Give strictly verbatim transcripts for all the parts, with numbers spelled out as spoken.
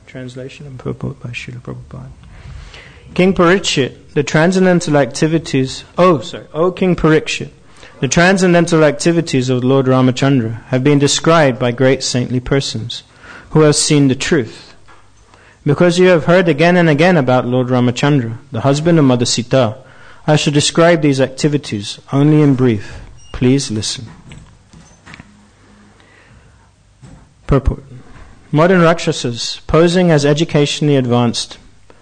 Translation and purport by Srila Prabhupada. King Parikshit, the transcendental activities, oh sorry, O King Parikshit, the transcendental activities of Lord Ramachandra have been described by great saintly persons who have seen the truth. Because you have heard again and again about Lord Ramachandra, the husband of Mother Sita, I shall describe these activities only in brief. Please listen. Purport. Modern Rakshasas, posing as educationally advanced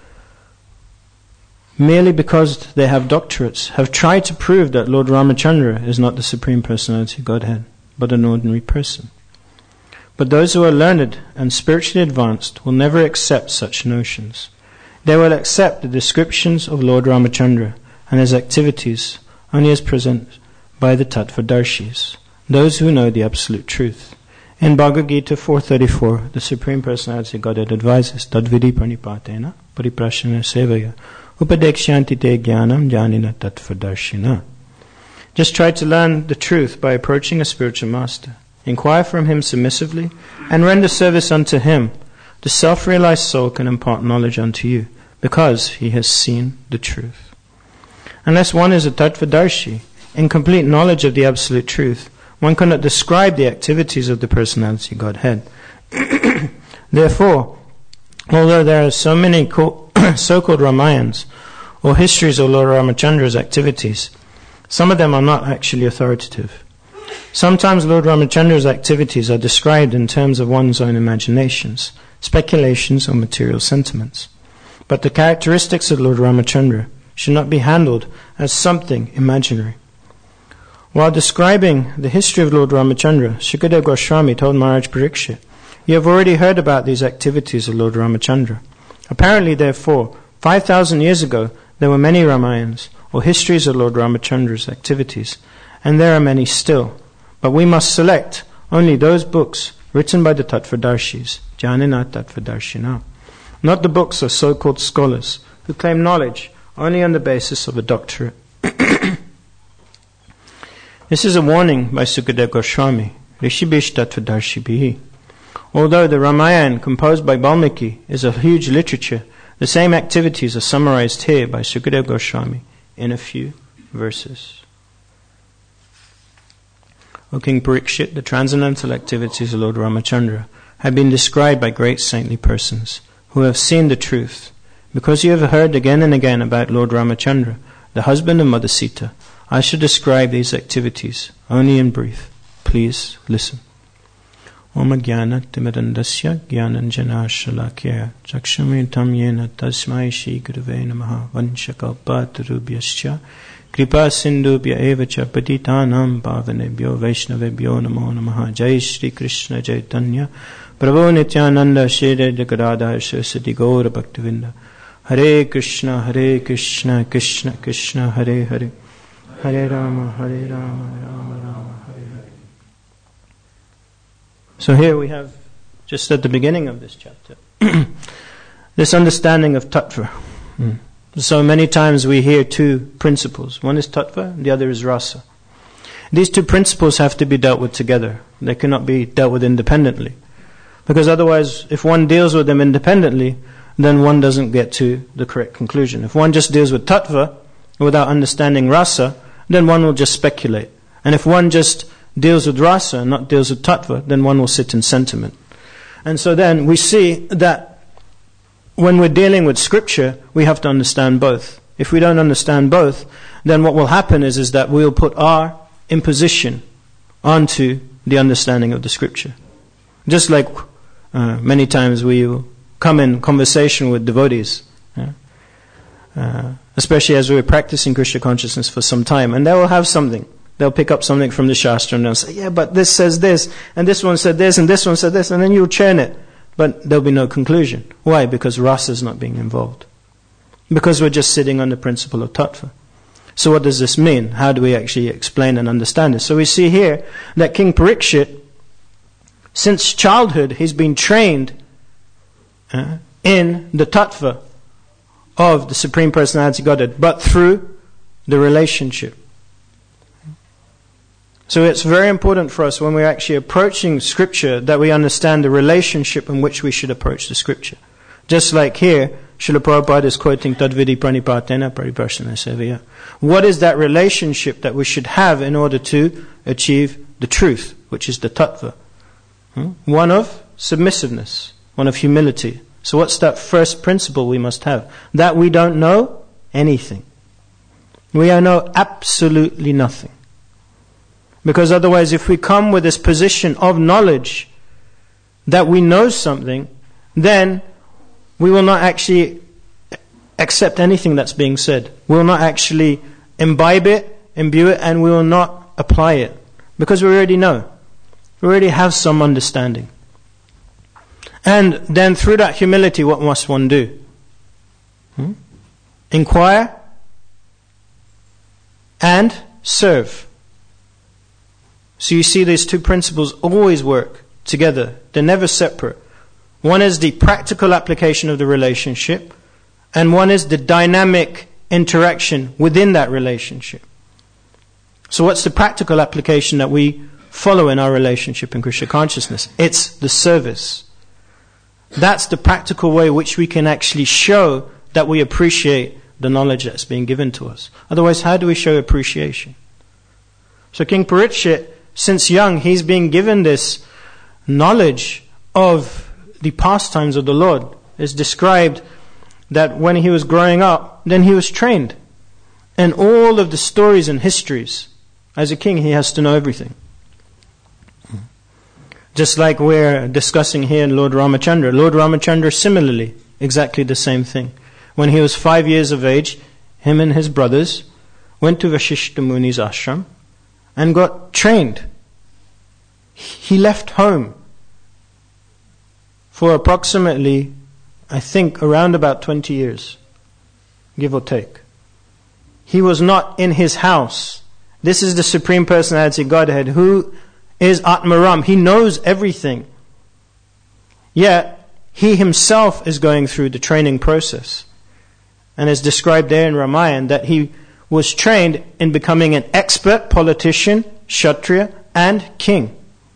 merely because they have doctorates, have tried to prove that Lord Ramachandra is not the Supreme Personality of Godhead, but an ordinary person. But those who are learned and spiritually advanced will never accept such notions. They will accept the descriptions of Lord Ramachandra and his activities only as presented by the Tattvadarshis, those who know the absolute truth. In Bhagavad Gita four thirty-four, the Supreme Personality of Godhead advises, Tadvidi pranipatena pariprashana sevaya upadekshanti te jnanam janina tattvadarshina. Just try to learn the truth by approaching a spiritual master. Inquire from him submissively and render service unto him. The self-realized soul can impart knowledge unto you because he has seen the truth. Unless one is a Tattvadarshi, in complete knowledge of the absolute truth, one cannot describe the activities of the Personality of Godhead. Therefore, although there are so many so-called Ramayans or histories of Lord Ramachandra's activities, some of them are not actually authoritative. Sometimes Lord Ramachandra's activities are described in terms of one's own imaginations, speculations or material sentiments. But the characteristics of Lord Ramachandra should not be handled as something imaginary. While describing the history of Lord Ramachandra, Shukadeva Goswami told Maharaj Parikshit, you have already heard about these activities of Lord Ramachandra. Apparently, therefore, five thousand years ago, there were many Ramayans, or histories of Lord Ramachandra's activities, and there are many still. But we must select only those books written by the Tattvadarshis, Janina Tattvadarshina, not the books of so-called scholars who claim knowledge only on the basis of a doctorate. This is a warning by Sukadeva Goswami, Rishibish Tattvadarshibhi. Although the Ramayana composed by Valmiki is a huge literature, the same activities are summarized here by Sukadeva Goswami in a few verses. O King Parikshit, the transcendental activities of Lord Ramachandra have been described by great saintly persons who have seen the truth. Because you have heard again and again about Lord Ramachandra, the husband of Mother Sita, I shall describe these activities only in brief. Please listen. Om Jnana Timirandasya Jnananjana Shalakya Chakshamitam Yena Tasmai Shri Gurave Namaha Vanchakalpatarubhyascha Kripa Sindhubhya Evacha Patitanam Pavanebhyo Vaishnavebhyo Namo Namaha. Jai Shri Krishna Chaitanya Prabhu Nityananda Shri Gadadhar Saraswati Gaura Bhaktivinda. Hare Krishna Hare Krishna Krishna Krishna Hare Hare Hare Rama Hare Rama Rama Rama Hare Hare. So here we have, just at the beginning of this chapter, this understanding of tattva. Mm. So many times we hear two principles. One is tattva, the other is rasa. These two principles have to be dealt with together. They cannot be dealt with independently. Because otherwise, if one deals with them independently, then one doesn't get to the correct conclusion. If one just deals with tattva without understanding rasa, then one will just speculate. And if one just deals with rasa and not deals with tattva, then one will sit in sentiment. And so then we see that when we're dealing with scripture, we have to understand both. If we don't understand both, then what will happen is, is that we'll put our imposition onto the understanding of the scripture. Just like uh, many times we will come in conversation with devotees, yeah? uh, especially as we're practicing Krishna consciousness for some time, and they will have something. They'll pick up something from the Shastra and they'll say, yeah, but this says this, and this one said this, and this one said this, and then you'll churn it. But there'll be no conclusion. Why? Because rasa is not being involved. Because we're just sitting on the principle of tattva. So what does this mean? How do we actually explain and understand this? So we see here that King Parikshit, since childhood, he's been trained uh, in the tattva of the Supreme Personality Godhead, but through the relationship. So it's very important for us when we're actually approaching scripture that we understand the relationship in which we should approach the scripture. Just like here, Srila Prabhupada is quoting Tadvidi Pranipatena Pariprashana Sevaya. What is that relationship that we should have in order to achieve the truth, which is the tattva? Hmm? One of submissiveness, one of humility. So what's that first principle we must have? That we don't know anything. We know absolutely nothing. Because otherwise, if we come with this position of knowledge that we know something, then we will not actually accept anything that's being said. We will not actually imbibe it, imbue it, and we will not apply it. Because we already know. We already have some understanding. And then through that humility, what must one do? Hmm? Inquire and serve. So you see these two principles always work together. They're never separate. One is the practical application of the relationship, and one is the dynamic interaction within that relationship. So what's the practical application that we follow in our relationship in Krishna consciousness? It's the service. That's the practical way which we can actually show that we appreciate the knowledge that's being given to us. Otherwise, how do we show appreciation? So King Parikshit, since young, he's been given this knowledge of the pastimes of the Lord. It's described that when he was growing up, then he was trained. And all of the stories and histories, as a king, he has to know everything. Just like we're discussing here in Lord Ramachandra. Lord Ramachandra, similarly, exactly the same thing. When he was five years of age, him and his brothers went to Vashishta Muni's ashram and got trained. He left home for approximately, I think, around about twenty years, give or take. He was not in his house. This is the Supreme Personality Godhead who is Atmaram. He knows everything. Yet, he himself is going through the training process. And it's described there in Ramayana that he was trained in becoming an expert politician, Kshatriya, and king.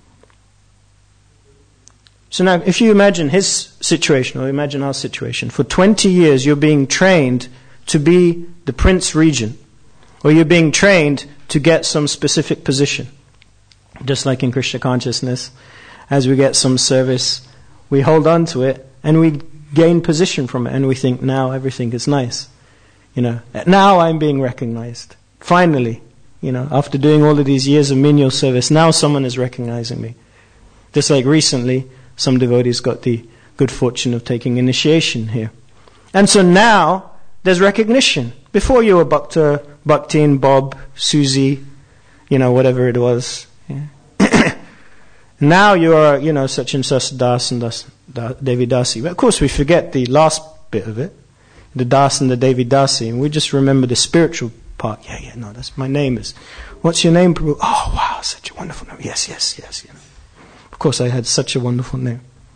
So now, if you imagine his situation, or imagine our situation, for twenty years you're being trained to be the prince regent, or you're being trained to get some specific position. Just like in Krishna consciousness, as we get some service, we hold on to it, and we gain position from it, and we think, now everything is nice. You know, now I'm being recognized. Finally, you know, after doing all of these years of menial service, now someone is recognizing me. Just like recently, some devotees got the good fortune of taking initiation here. And so now, there's recognition. Before you were Bhakta, Bhaktin, Bob, Susie, you know, whatever it was. Yeah. Now you are, you know, such and such Das and Das, da, Devi Dasi. But of course we forget the last bit of it. The Das and the Devi Dasi. And we just remember the spiritual part. Yeah, yeah, no, that's my name is. What's your name, Prabhu? Oh, wow, such a wonderful name. Yes, yes, yes. You know. Of course I had such a wonderful name.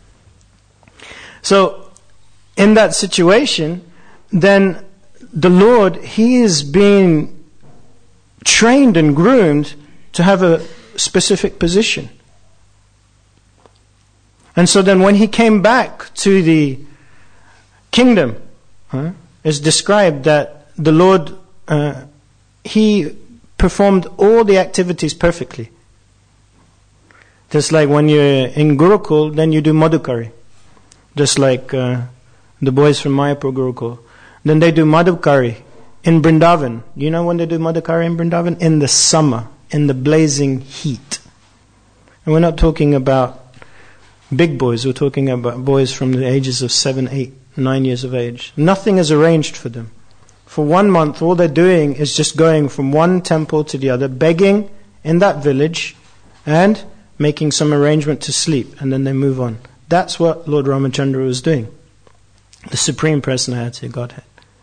So, in that situation, then the Lord, He is being trained and groomed to have a specific position. And so then when he came back to the kingdom, huh, it's described that the Lord, uh, He performed all the activities perfectly. Just like when you're in Gurukul, then you do Madhukari. Just like uh, the boys from Mayapur Gurukul. Then they do Madhukari in Vrindavan. You know when they do Madhukari in Vrindavan? In the summer, in the blazing heat. And we're not talking about big boys, we're talking about boys from the ages of seven, eight, nine years of age. Nothing is arranged for them. For one month, all they're doing is just going from one temple to the other, begging in that village, and making some arrangement to sleep, and then they move on. That's what Lord Ramachandra was doing. The Supreme Personality of Godhead.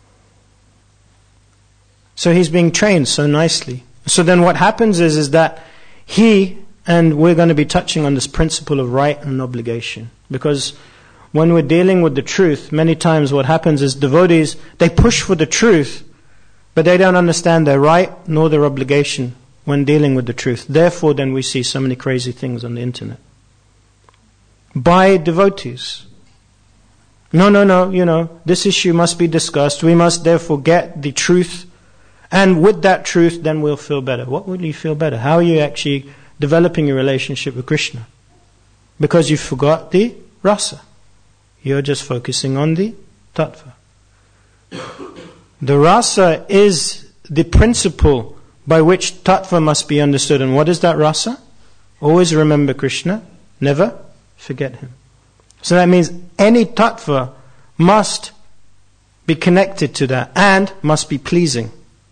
So he's being trained so nicely. So then what happens is, is that he, and we're going to be touching on this principle of right and obligation. Because when we're dealing with the truth, many times what happens is devotees, they push for the truth, but they don't understand their right nor their obligation when dealing with the truth. Therefore, then we see so many crazy things on the internet. By devotees. No, no, no, you know, this issue must be discussed. We must therefore get the truth. And with that truth, then we'll feel better. What will you feel better? How are you actually developing your relationship with Krishna? Because you forgot the rasa. You're just focusing on the tattva. The rasa is the principle by which tattva must be understood. And what is that rasa? Always remember Krishna, never forget Him. So that means any tattva must be connected to that and must be pleasing.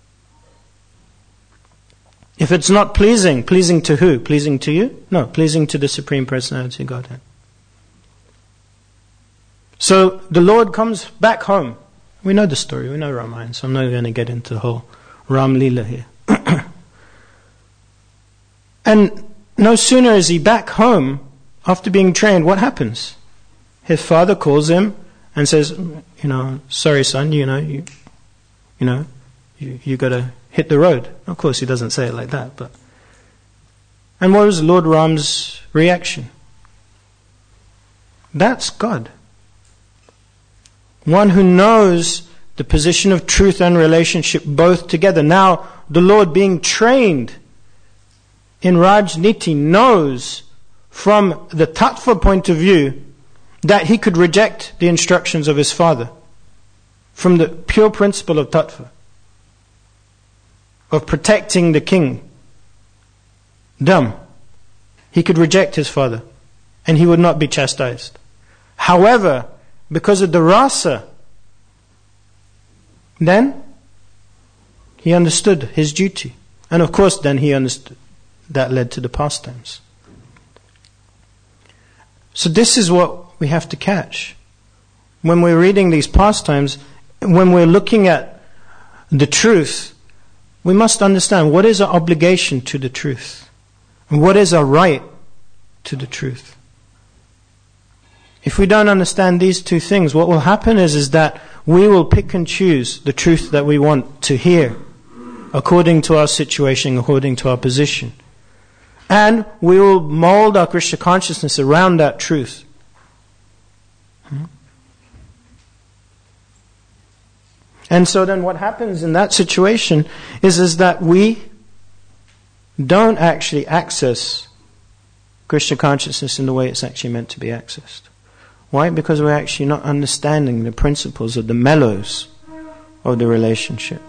If it's not pleasing, pleasing to who? Pleasing to you? No, pleasing to the Supreme Personality of Godhead. So the Lord comes back home. We know the story, we know Ramayana, so I'm not going to get into the whole Ram Leela here. And no sooner is he back home, after being trained, what happens? His father calls him and says, you know, sorry son, you know, you, you know, you, you got to hit the road. Of course he doesn't say it like that, but. And what was Lord Ram's reaction? That's God. One who knows the position of truth and relationship both together. Now, the Lord being trained in Rajniti knows from the tattva point of view that he could reject the instructions of his father from the pure principle of tattva, of protecting the king. Dham. He could reject his father and he would not be chastised. However, because of the rasa, then he understood his duty. And of course then he understood that led to the pastimes. So this is what we have to catch. When we're reading these pastimes, when we're looking at the truth, we must understand what is our obligation to the truth. And what is our right to the truth. If we don't understand these two things, what will happen is, is that we will pick and choose the truth that we want to hear according to our situation, according to our position. And we will mold our Krishna consciousness around that truth. Hmm? And so then what happens in that situation is, is that we don't actually access Krishna consciousness in the way it's actually meant to be accessed. Why? Because we're actually not understanding the principles of the mellows of the relationship.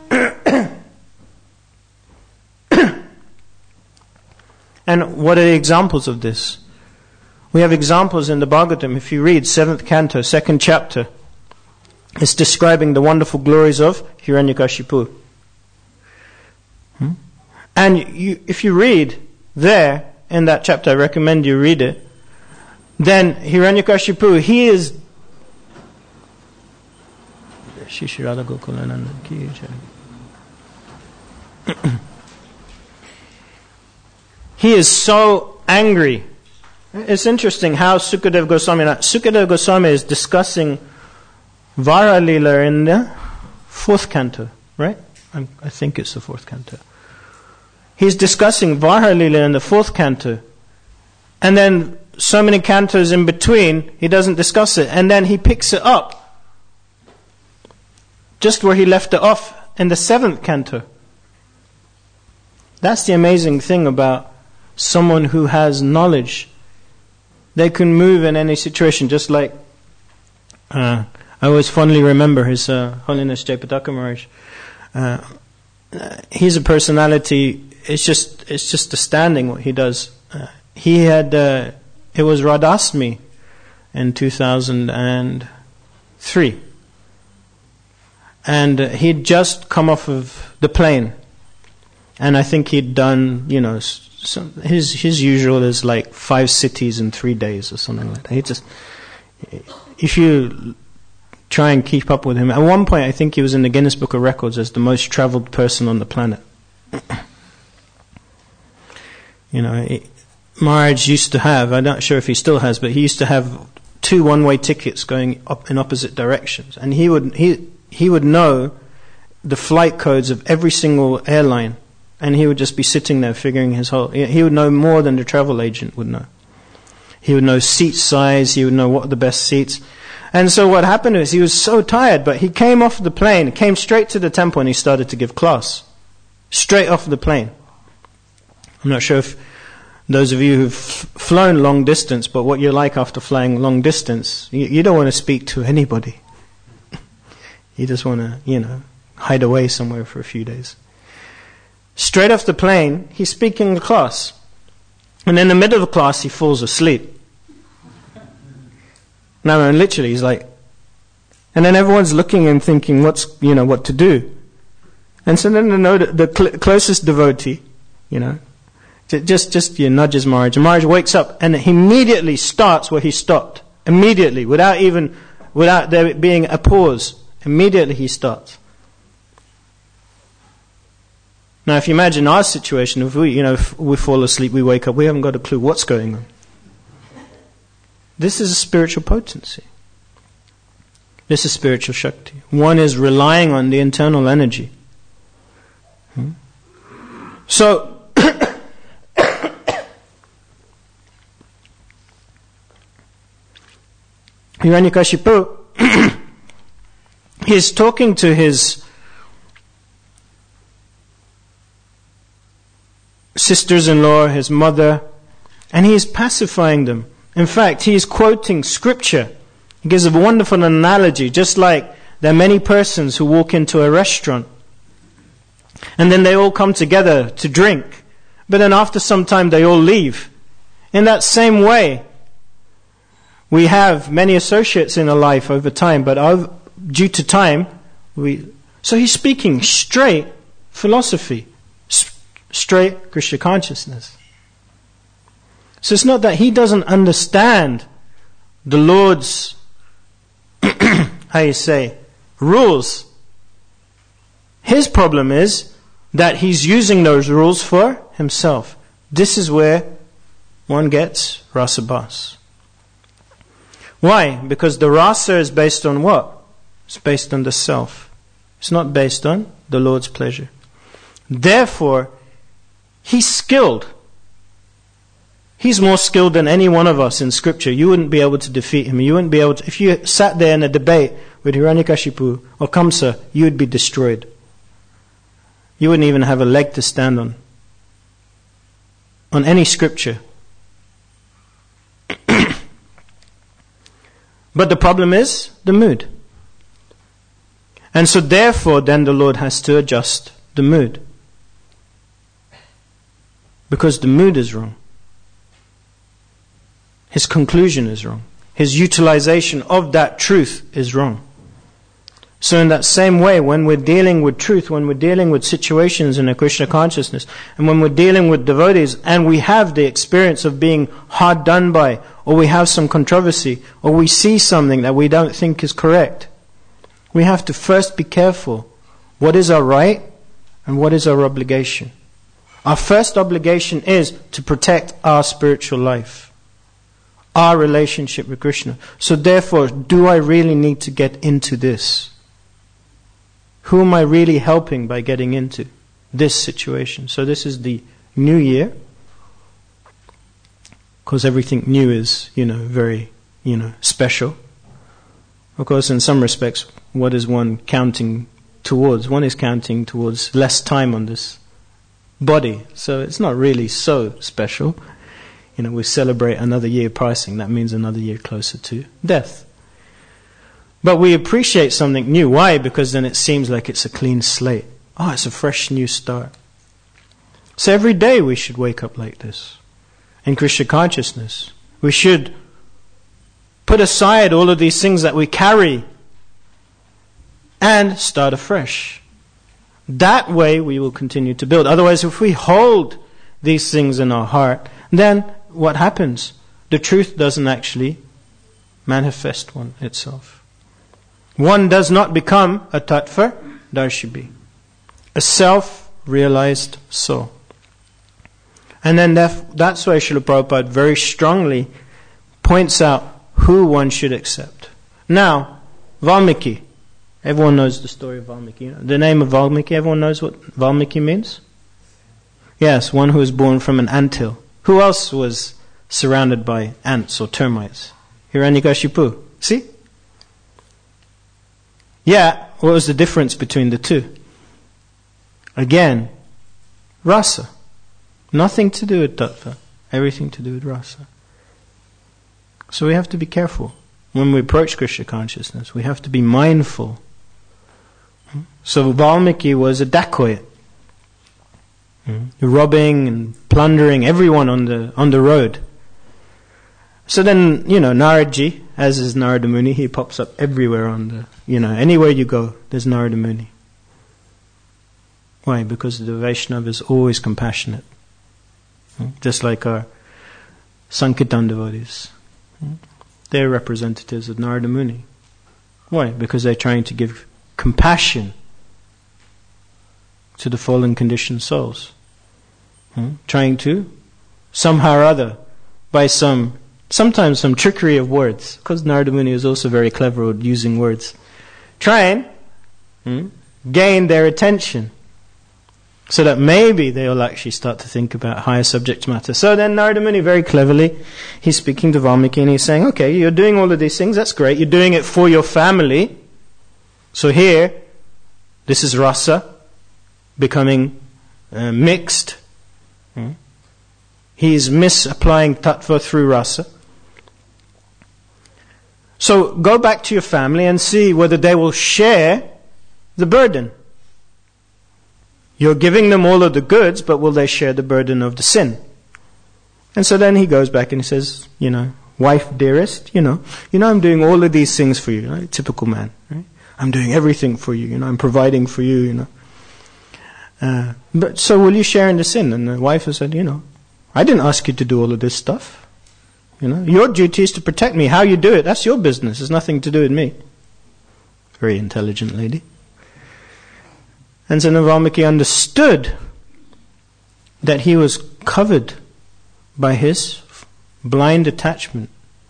And what are the examples of this? We have examples in the Bhagavatam. If you read seventh canto, second chapter, it's describing the wonderful glories of Hiranyakashipu. Hmm? And you, if you read there, in that chapter, I recommend you read it, then Hiranyakashipu, he is he is so angry. It's interesting how Sukadev Goswami, Sukadev Goswami is discussing Vara Leela in the fourth canto, right? I'm, I think it's the fourth canto. He's discussing Vara Leela in the fourth canto. And then so many cantos in between, he doesn't discuss it. And then he picks it up just where he left it off in the seventh canto. That's the amazing thing about someone who has knowledge. They can move in any situation, just like uh, I always fondly remember His uh, Holiness Jayapataka Maharaj. Uh, he's a personality. It's just it's just astounding what he does. Uh, he had uh, it was Radhasmi in two thousand three, and uh, he'd just come off of the plane, and I think he'd done you know. So his his usual is like five cities in three days or something like that. He just, if you try and keep up with him, at one point I think he was in the Guinness Book of Records as the most traveled person on the planet. You know, it, Maharaj used to have, I'm not sure if he still has, but he used to have two one-way tickets going up in opposite directions, and he would he he would know the flight codes of every single airline. And he would just be sitting there figuring his whole... He would know more than the travel agent would know. He would know seat size. He would know what are the best seats. And so what happened is he was so tired, but he came off the plane, came straight to the temple, and he started to give class. Straight off the plane. I'm not sure if those of you who've flown long distance, but what you're like after flying long distance, you, you don't want to speak to anybody. You just want to, you know, hide away somewhere for a few days. Straight off the plane, he's speaking to class. And in the middle of the class, he falls asleep. Now, and literally, he's like, and then everyone's looking and thinking, what's, you know, what to do. And so then the, the cl- closest devotee, you know, just, just, you know, nudges Maharaj. And Maharaj wakes up and he immediately starts where he stopped. Immediately, without even, without there being a pause. Immediately he starts. Now, if you imagine our situation, if we, you know, if we fall asleep, we wake up, we haven't got a clue what's going on. This is a spiritual potency. This is spiritual Shakti. One is relying on the internal energy. Hmm? So, Hiranyakashipu, he's talking to his sisters-in-law, his mother, and he is pacifying them. In fact, he is quoting scripture. He gives a wonderful analogy, just like there are many persons who walk into a restaurant and then they all come together to drink, but then after some time they all leave. In that same way, we have many associates in our life over time, but over, due to time, we... So he's speaking straight philosophy, straight Krishna consciousness. So it's not that he doesn't understand the Lord's, how you say, rules. His problem is that he's using those rules for himself. This is where one gets rasabhas. Why? Because the rasa is based on what? It's based on the self. It's not based on the Lord's pleasure. Therefore, he's skilled. He's more skilled than any one of us in scripture. You wouldn't be able to defeat him. You wouldn't be able to, if you sat there in a debate with Hiranyakashipu or Kamsa, you would be destroyed. You wouldn't even have a leg to stand on. On any scripture. But the problem is the mood. And so therefore then the Lord has to adjust the mood. Because the mood is wrong. His conclusion is wrong. His utilization of that truth is wrong. So in that same way, when we're dealing with truth, when we're dealing with situations in a Krishna consciousness, and when we're dealing with devotees, and we have the experience of being hard done by, or we have some controversy, or we see something that we don't think is correct, we have to first be careful. What is our right, and what is our obligation? Our first obligation is to protect our spiritual life, our relationship with Krishna. So therefore, do I really need to get into this? Who am I really helping by getting into this situation? So this is the new year. Because everything new is, you know, very, you know, special. Of course, in some respects, what is one counting towards? One is counting towards less time on this body. So it's not really so special. You know, we celebrate another year passing. That means another year closer to death. But we appreciate something new. Why? Because then it seems like it's a clean slate. Oh, it's a fresh new start. So every day we should wake up like this. In Krishna consciousness. We should put aside all of these things that we carry and start afresh. That way we will continue to build. Otherwise, if we hold these things in our heart, then what happens? The truth doesn't actually manifest one itself. One does not become a tattva darshibi, a self-realized soul. And then that, that's why Srila Prabhupada very strongly points out who one should accept. Now, Valmiki. Everyone knows the story of Valmiki. The name of Valmiki, everyone knows what Valmiki means? Yes, one who was born from an anthill. Who else was surrounded by ants or termites? Hiranyakashipu. See? Yeah, what was the difference between the two? Again, rasa. Nothing to do with tattva. Everything to do with rasa. So we have to be careful. When we approach Krishna consciousness, we have to be mindful. So Valmiki was a dacoit. Robbing and plundering everyone on the on the road. So then, you know, Naradji, as is Narada Muni, he pops up everywhere on the, you know, anywhere you go, there's Narada Muni. Why? Because the Vaishnava is always compassionate. Just like our Sankirtan devotees. They're representatives of Narada Muni. Why? Because they're trying to give compassion to the fallen conditioned souls. Trying to, somehow or other, by some sometimes some trickery of words, because Narada Muni is also very clever at using words, try and hmm, gain their attention, so that maybe they'll actually start to think about higher subject matter. So then Narada Muni, very cleverly, he's speaking to Valmiki and he's saying, okay, you're doing all of these things, that's great, you're doing it for your family. So here, this is rasa, becoming uh, mixed. Hmm. He's misapplying tattva through rasa. So go back to your family and see whether they will share the burden. You're giving them all of the goods, but will they share the burden of the sin? And so then he goes back and he says, you know, wife dearest, you know, you know I'm doing all of these things for you, right? Typical man, right? I'm doing everything for you, you know, I'm providing for you, you know. Uh, but so will you share in the sin? And the wife has said, you know, I didn't ask you to do all of this stuff. You know, your duty is to protect me. How you do it, that's your business. It's nothing to do with me. Very intelligent lady. And so Valmiki understood that he was covered by his blind attachment.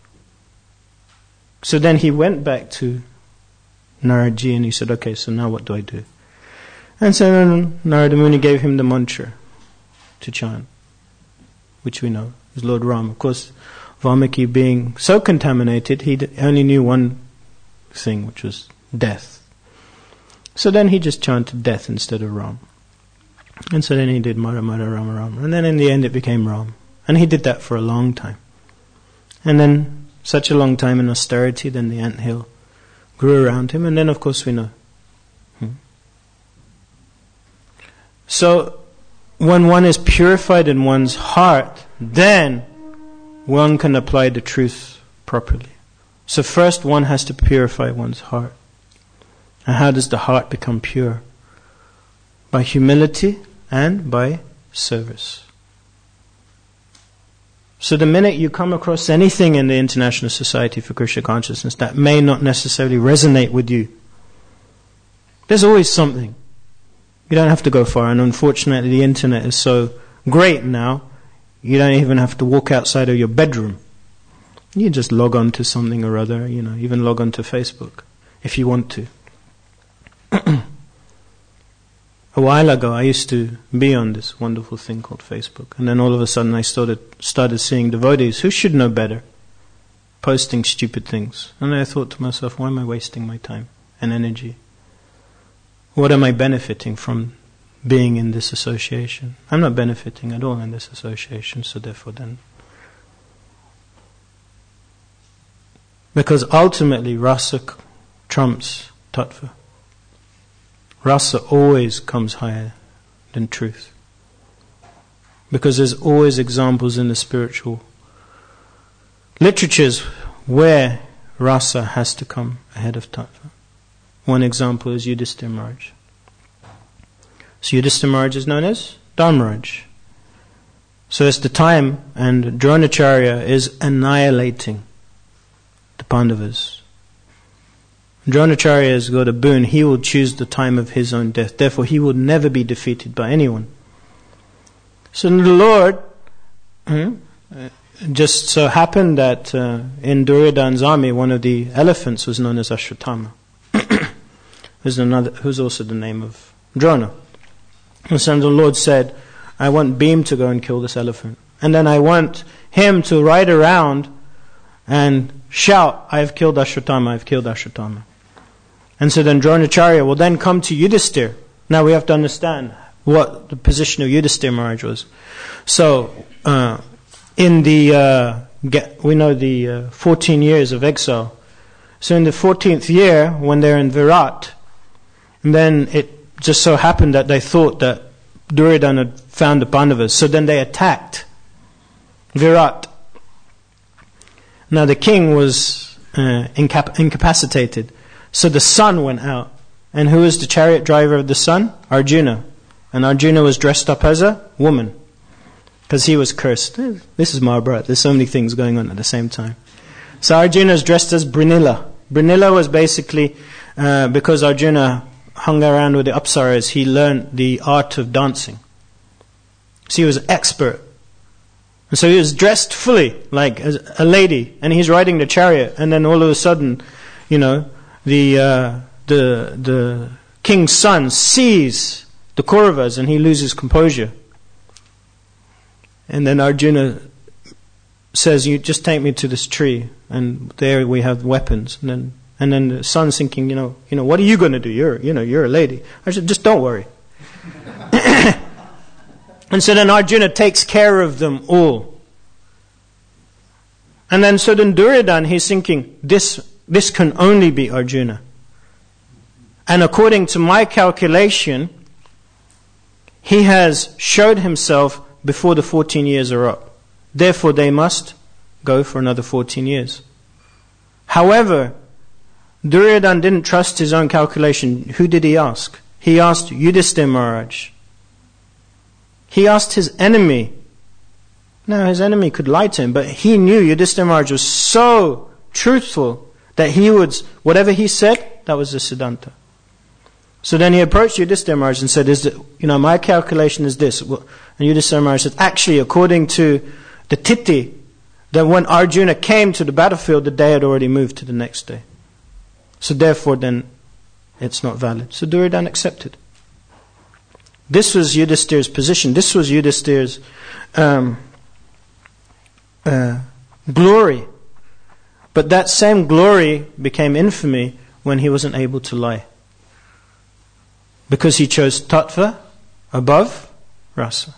So then he went back to Naradji and he said, okay, so now what do I do? And so then Narada Muni gave him the mantra to chant, which we know is Lord Ram. Of course, Valmiki being so contaminated, he only knew one thing, which was death. So then he just chanted death instead of Ram. And so then he did Mara Mara Rama Rama. And then in the end it became Ram. And he did that for a long time. And then such a long time in austerity, then the anthill grew around him. And then of course we know. Hmm. So when one is purified in one's heart, then one can apply the truth properly. So first one has to purify one's heart. And how does the heart become pure? By humility and by service. So the minute you come across anything in the International Society for Krishna Consciousness that may not necessarily resonate with you, there's always something. You don't have to go far, and unfortunately the internet is so great now, you don't even have to walk outside of your bedroom. You just log on to something or other, you know, even log on to Facebook if you want to. A while ago I used to be on this wonderful thing called Facebook, and then all of a sudden I started started seeing devotees who should know better posting stupid things, and I thought to myself, why am I wasting my time and energy? What am I benefiting from being in this association? I'm not benefiting at all in this association, so therefore then, because ultimately rasa trumps tattva. Rasa always comes higher than truth. Because there's always examples in the spiritual literatures where rasa has to come ahead of tattva. One example is Yudhishthira Maharaj. So Yudhishthira Maharaj is known as Dharmaraj. So it's the time, and Dronacharya is annihilating the Pandavas. Dronacharya has got a boon. He will choose the time of his own death. Therefore, he will never be defeated by anyone. So the Lord, hmm, just so happened that uh, in Duryodhana's army, one of the elephants was known as Ashwatthama. who's, another, who's also the name of Drona. And so the Lord said, I want Bhim to go and kill this elephant. And then I want him to ride around and shout, I have killed Ashwatthama, I have killed Ashwatthama. And so then Dronacharya will then come to Yudhisthira. Now we have to understand what the position of Yudhisthira Maharaj was. So, uh, in the, uh, get, we know the uh, fourteen years of exile. So in the fourteenth year, when they're in Virat, and then it just so happened that they thought that Duryodhana had found the Pandavas. So then they attacked Virat. Now the king was uh, incap- incapacitated. So the sun went out. And who was the chariot driver of the sun? Arjuna. And Arjuna was dressed up as a woman. Because he was cursed. This is Mahabharata. There's so many things going on at the same time. So Arjuna is dressed as Brinila. Brinila was basically, uh, because Arjuna hung around with the Apsaras, he learned the art of dancing. So he was expert. And so he was dressed fully, like a lady. And he's riding the chariot. And then all of a sudden, you know, the uh, the the king's son sees the Kauravas and he loses composure. And then Arjuna says, "You just take me to this tree, and there we have weapons." And then and then the son's thinking, you know, you know, what are you going to do? You're you know you're a lady. I said, just don't worry. And so then Arjuna takes care of them all. And then so then Duryodhana, he's thinking, this this can only be Arjuna. And according to my calculation, he has showed himself before the fourteen years are up. Therefore they must go for another fourteen years. However, Duryodhana didn't trust his own calculation. Who did he ask? He asked Yudhisthira Maharaj. He asked his enemy. Now his enemy could lie to him, but he knew Yudhisthira Maharaj was so truthful that he would, whatever he said, that was the Siddhanta. So then he approached Yudhisthira Maharaj and said, "Is it, you know, my calculation is this." And Yudhisthira Maharaj said, "Actually, according to the Tithi, that when Arjuna came to the battlefield, the day had already moved to the next day. So therefore, then it's not valid." So Duryodhana accepted. This was Yudhisthira's position. This was Yudhisthira's um, uh, glory. But that same glory became infamy when he wasn't able to lie. Because he chose tattva above rasa.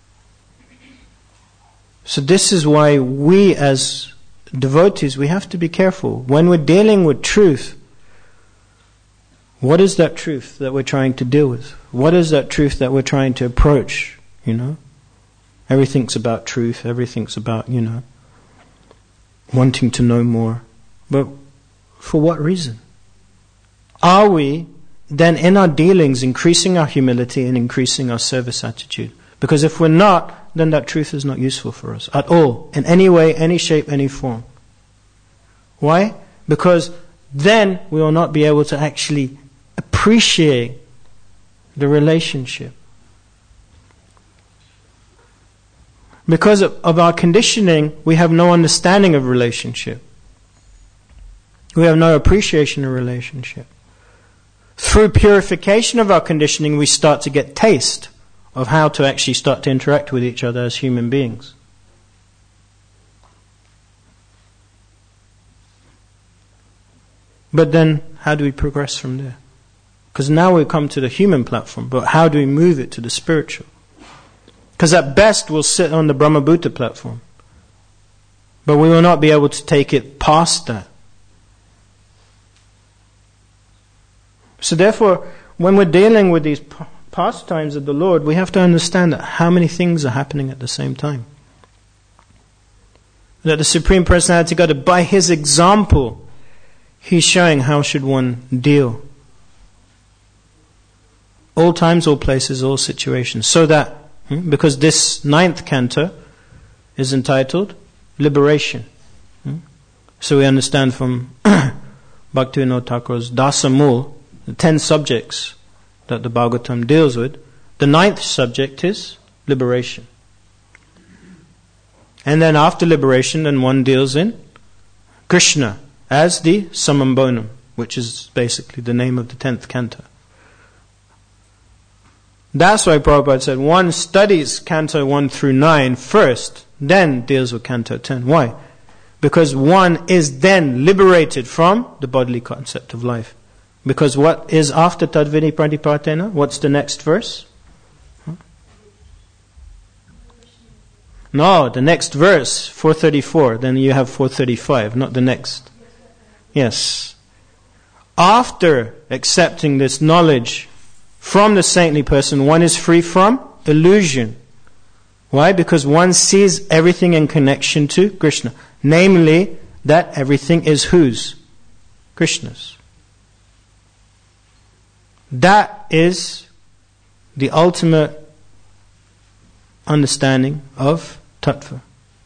So this is why we as devotees, we have to be careful. When we're dealing with truth, what is that truth that we're trying to deal with? What is that truth that we're trying to approach? You know? Everything's about truth. Everything's about, you know, wanting to know more. But for what reason? Are we then in our dealings increasing our humility and increasing our service attitude? Because if we're not, then that truth is not useful for us at all, in any way, any shape, any form. Why? Because then we will not be able to actually appreciate the relationship. Because of, of our conditioning, we have no understanding of relationship. We have no appreciation of relationship. Through purification of our conditioning, we start to get taste of how to actually start to interact with each other as human beings. But then, how do we progress from there? Because now we come to the human platform, but how do we move it to the spiritual? Because at best we'll sit on the Brahmabhuta platform, but we will not be able to take it past that. So therefore, when we're dealing with these pastimes of the Lord, we have to understand that how many things are happening at the same time. That the Supreme Personality of God, by His example, He's showing how should one deal. All times, all places, all situations. So that, because this ninth canto is entitled Liberation. So we understand from Bhaktivinoda Thakur's Dasamul, the ten subjects that the Bhagavatam deals with, the ninth subject is liberation. And then after liberation, then one deals in Krishna as the Samambonam, which is basically the name of the tenth canto. That's why Prabhupada said one studies canto one through nine first, then deals with canto ten. Why? Because one is then liberated from the bodily concept of life. Because what is after Tadvini Pratipatena? What's the next verse? Huh? No, the next verse, four thirty-four. Then you have four thirty-five, not the next. Yes. After accepting this knowledge from the saintly person, one is free from illusion. Why? Because one sees everything in connection to Krishna. Namely, that everything is whose? Krishna's. That is the ultimate understanding of Tattva.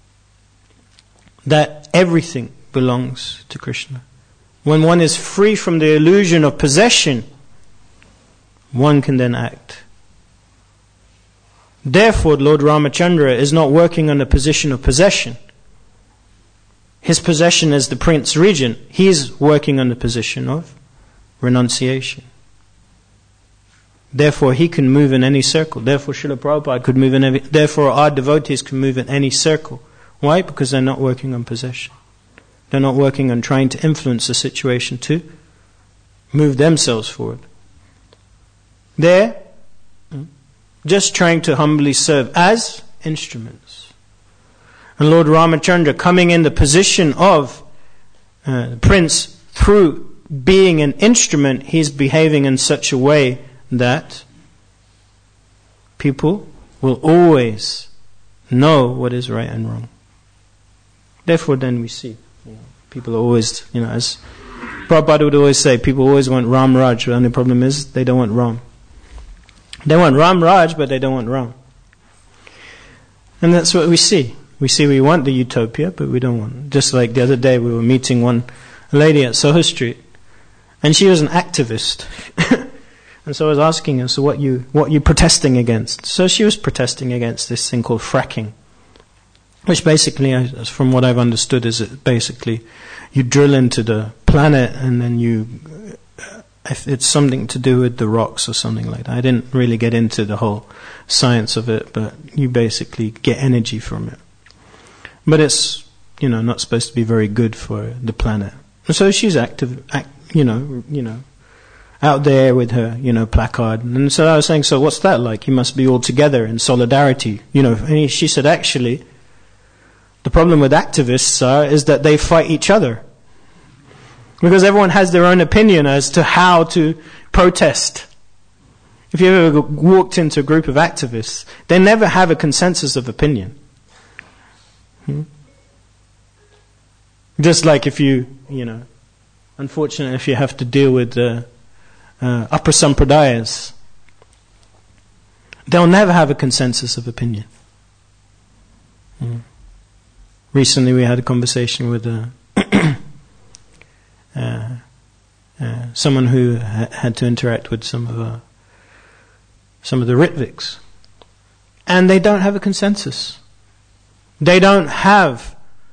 That everything belongs to Krishna. When one is free from the illusion of possession, one can then act. Therefore, Lord Ramachandra is not working on the position of possession. His possession as the Prince Regent, he is working on the position of renunciation. Therefore, he can move in any circle. Therefore, Srila Prabhupada could move in any... Therefore, our devotees can move in any circle. Why? Because they're not working on possession. They're not working on trying to influence the situation to move themselves forward. They're just trying to humbly serve as instruments. And Lord Ramachandra, coming in the position of uh, the Prince through being an instrument, he's behaving in such a way that people will always know what is right and wrong. Therefore, then we see, you know, people are always, you know, as Prabhupada would always say, people always want Ram Raj. The only problem is they don't want Ram. They want Ram Raj, but they don't want Ram. And that's what we see. We see we want the utopia, but we don't want. Just like the other day, we were meeting one lady at Soho Street, and she was an activist. And so I was asking her, so what you what you protesting against? So she was protesting against this thing called fracking, which basically, from what I've understood, is it basically you drill into the planet and then you, it's something to do with the rocks or something like that. I didn't really get into the whole science of it, but you basically get energy from it. But it's, you know, not supposed to be very good for the planet. And so she's active, act, you know, you know, out there with her, you know, placard. And so I was saying, so what's that like? You must be all together in solidarity, you know. And she said, actually, the problem with activists are is that they fight each other. Because everyone has their own opinion as to how to protest. If you ever walked into a group of activists, they never have a consensus of opinion. Hmm? Just like if you, you know, unfortunately if you have to deal with uh, uh, upper sampradayas, they'll never have a consensus of opinion. Hmm. Recently we had a conversation with a uh, uh, someone who ha- had to interact with some of uh, some of the Ritviks, and they don't have a consensus. They don't have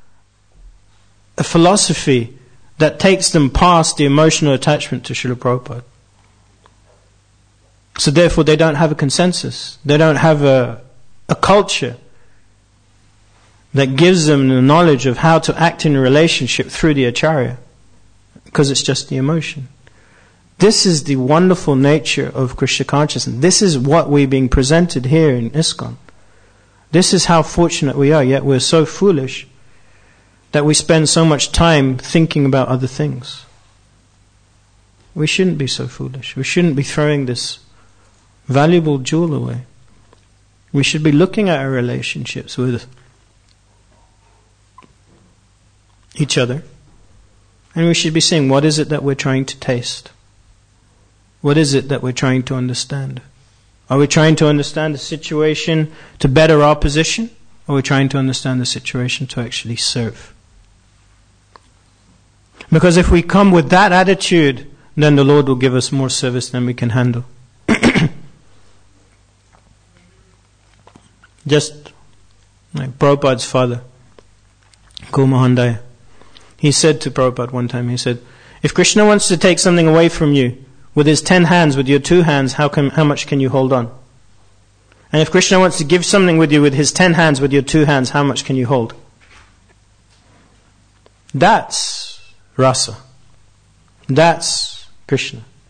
a philosophy that takes them past the emotional attachment to Srila Prabhupada. So therefore they don't have a consensus. They don't have a, a culture that gives them the knowledge of how to act in a relationship through the Acharya, because it's just the emotion. This is the wonderful nature of Krishna consciousness. This is what we're being presented here in ISKCON. This is how fortunate we are, yet we're so foolish that we spend so much time thinking about other things. We shouldn't be so foolish. We shouldn't be throwing this valuable jewel away. We should be looking at our relationships with each other, and we should be saying, what is it that we're trying to taste? What is it that we're trying to understand? Are we trying to understand the situation to better our position? Or are we trying to understand the situation to actually serve? Because if we come with that attitude, then the Lord will give us more service than we can handle. Just like Prabhupada's father, Guru Mohandaya, he said to Prabhupada one time, he said, if Krishna wants to take something away from you with his ten hands, with your two hands, how can, how much can you hold on? And if Krishna wants to give something with you with his ten hands, with your two hands, how much can you hold? That's rasa. That's Krishna.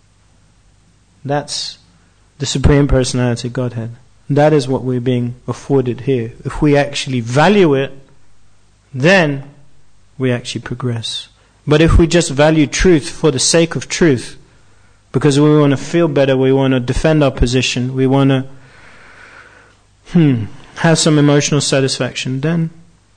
That's the Supreme Personality Godhead. That is what we're being afforded here. If we actually value it, then we actually progress. But if we just value truth for the sake of truth, because we want to feel better, we want to defend our position, we want to hmm, have some emotional satisfaction, then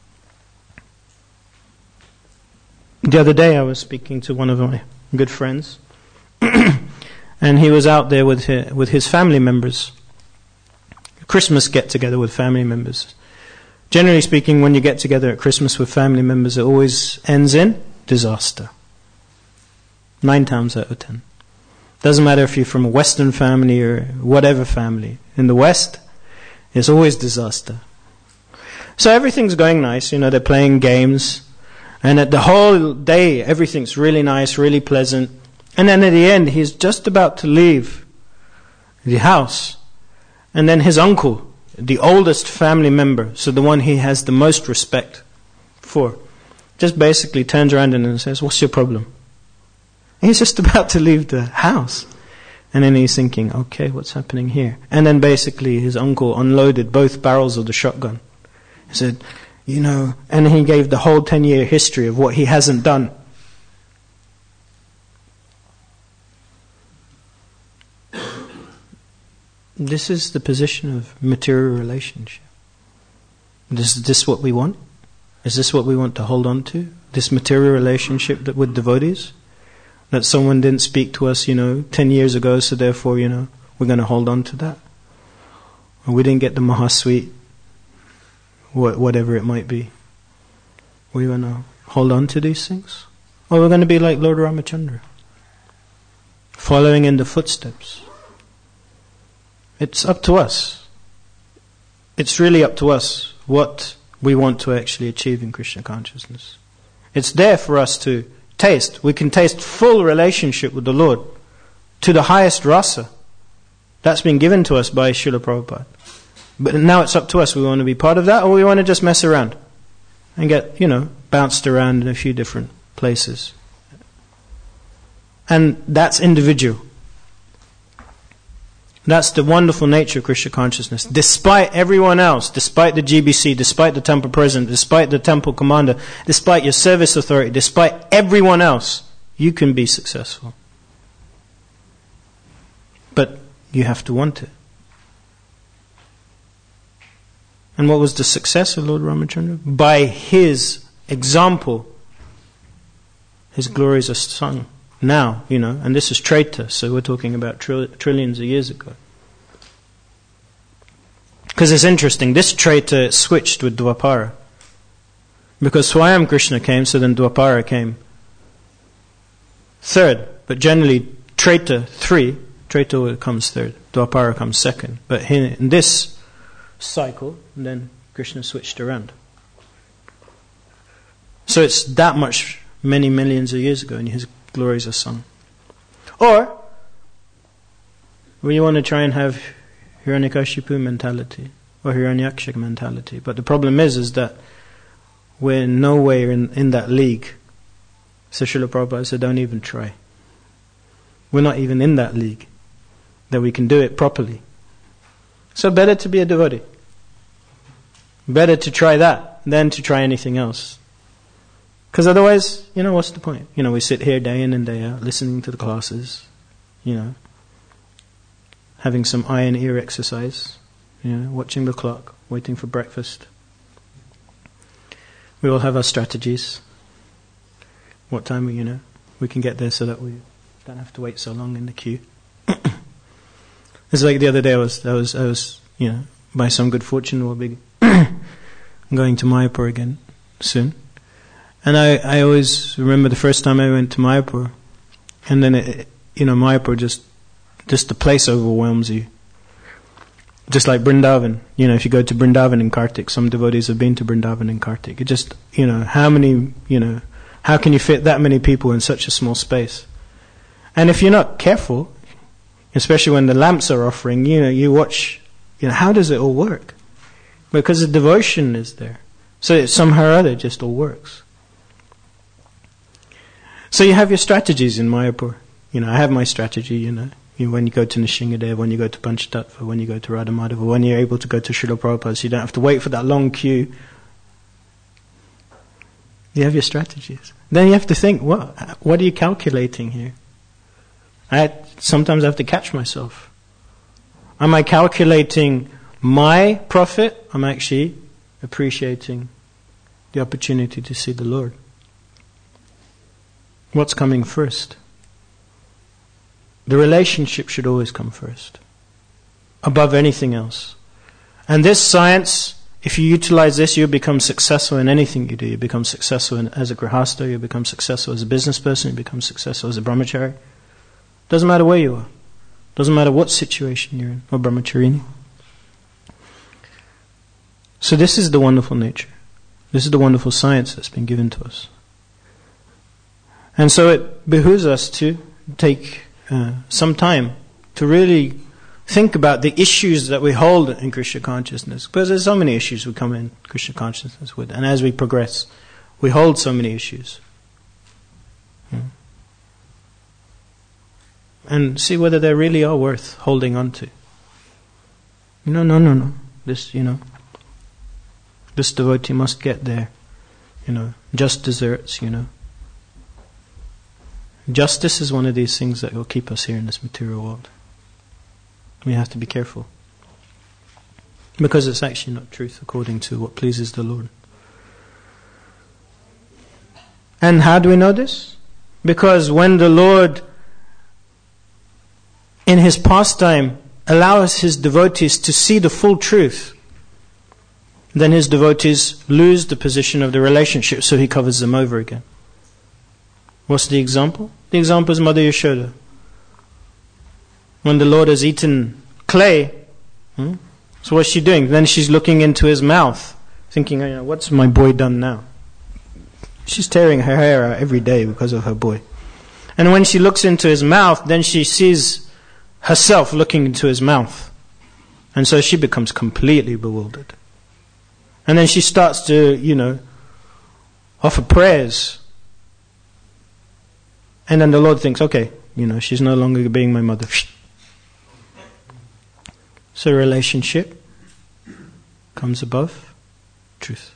the other day I was speaking to one of my good friends and he was out there with his, with his family members. Christmas get together with family members. Generally speaking, when you get together at Christmas with family members, it always ends in disaster. Nine times out of ten. Doesn't matter if you're from a Western family or whatever family. In the West, it's always disaster. So everything's going nice, you know, they're playing games. And at the whole day, everything's really nice, really pleasant. And then at the end, he's just about to leave the house. And then his uncle, the oldest family member, so the one he has the most respect for, just basically turns around and says, "What's your problem?" And he's just about to leave the house. And then he's thinking, okay, what's happening here? And then basically his uncle unloaded both barrels of the shotgun. He said, you know, and he gave the whole ten-year history of what he hasn't done. This is the position of material relationship. Is this what we want? Is this what we want to hold on to? This material relationship that with devotees? That someone didn't speak to us, you know, ten years ago, so therefore, you know, we're going to hold on to that. Or we didn't get the Mahasweet, whatever it might be. We want to hold on to these things? Or we're going to be like Lord Ramachandra, following in the footsteps. It's up to us. It's really up to us what we want to actually achieve in Krishna consciousness. It's there for us to taste. We can taste full relationship with the Lord to the highest rasa. That's been given to us by Srila Prabhupada. But now it's up to us. We want to be part of that, or we want to just mess around and get, you know, bounced around in a few different places. And that's individual. That's the wonderful nature of Krishna consciousness. Despite everyone else, despite the G B C, despite the temple president, despite the temple commander, despite your service authority, despite everyone else, you can be successful. But you have to want it. And what was the success of Lord Ramachandra? By his example, his glories are sung. Now, you know, and this is Treta, so we're talking about trill- trillions of years ago. Because it's interesting, this Treta switched with Dwapara. Because Swayam Krishna came, so then Dwapara came third. But generally, Treta three, Treta comes third, Dwapara comes second. But in this cycle, then Krishna switched around. So it's that much, many millions of years ago, and his glories are sung. Or, when you want to try and have Hiranyakashipu mentality, or Hiranyaksha mentality. But the problem is, is that we're nowhere in, in that league. So Srila Prabhupada said, don't even try. We're not even in that league, that we can do it properly. So better to be a devotee. Better to try that than to try anything else. Because otherwise, you know, what's the point? You know, we sit here day in and day out, listening to the classes, you know, having some eye and ear exercise, you know, watching the clock, waiting for breakfast. We all have our strategies. What time we, you know, we can get there so that we don't have to wait so long in the queue. It's like the other day I was, I was, I was, you know, by some good fortune we'll be going to Mayapur again soon. And I, I always remember the first time I went to Mayapur, and then it, you know, Mayapur just, just the place overwhelms you. Just like Vrindavan, you know, if you go to Vrindavan in Kartik, some devotees have been to Vrindavan in Kartik. It just, you know, how many, you know, how can you fit that many people in such a small space? And if you're not careful, especially when the lamps are offering, you know, you watch, you know, how does it all work? Because the devotion is there. So it somehow or other just all works. So you have your strategies in Mayapur. You know, I have my strategy, you know. You know, when you go to Nishingadev, when you go to Panchatattva, when you go to Radha Madhava, when you're able to go to Srila Prabhupada, so you don't have to wait for that long queue. You have your strategies. Then you have to think, what, what are you calculating here? I sometimes have to catch myself. Am I calculating my profit? I'm actually appreciating the opportunity to see the Lord. What's coming first? The relationship should always come first, above anything else. And this science, if you utilize this, you'll become successful in anything you do. You become successful in, as a grihasta, you become successful as a business person, you become successful as a brahmachari. Doesn't matter where you are. Doesn't matter what situation you're in, or brahmacharini. So this is the wonderful nature. This is the wonderful science that's been given to us. And so it behooves us to take uh, some time to really think about the issues that we hold in Krishna consciousness. Because there's so many issues we come in Krishna consciousness with. And as we progress, we hold so many issues. Hmm. And see whether they really are worth holding on to. No, no, no, no. This, you know, this devotee must get there. You know, just desserts, you know. Justice is one of these things that will keep us here in this material world. We have to be careful. Because it's actually not truth according to what pleases the Lord. And how do we know this? Because when the Lord, in His pastime, allows His devotees to see the full truth, then His devotees lose the position of the relationship, so He covers them over again. What's the example? The example is Mother Yashoda. When the Lord has eaten clay, hmm, so what's she doing? Then she's looking into His mouth, thinking, oh, you know, what's my boy done now? She's tearing her hair out every day because of her boy. And when she looks into His mouth, then she sees herself looking into His mouth. And so she becomes completely bewildered. And then she starts to, you know, offer prayers. And then the Lord thinks, okay, you know, she's no longer being my mother. So relationship comes above truth.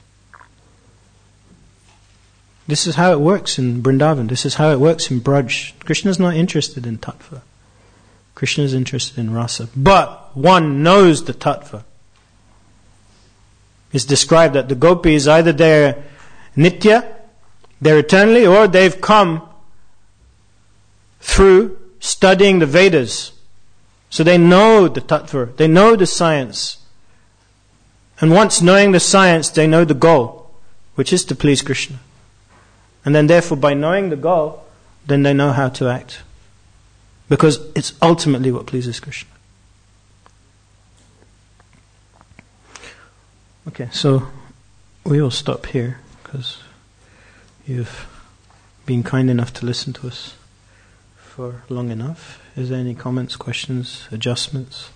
This is how it works in Vrindavan. This is how it works in Braj. Krishna's not interested in tattva. Krishna is interested in rasa. But one knows the tattva. It's described that the gopis, either they're nitya, they're eternally, or they've come through studying the Vedas. So they know the tattva, they know the science. And once knowing the science, they know the goal, which is to please Krishna. And then therefore by knowing the goal, then they know how to act. Because it's ultimately what pleases Krishna. Okay, so we will stop here because you've been kind enough to listen to us for long enough. Is there any comments, questions, adjustments?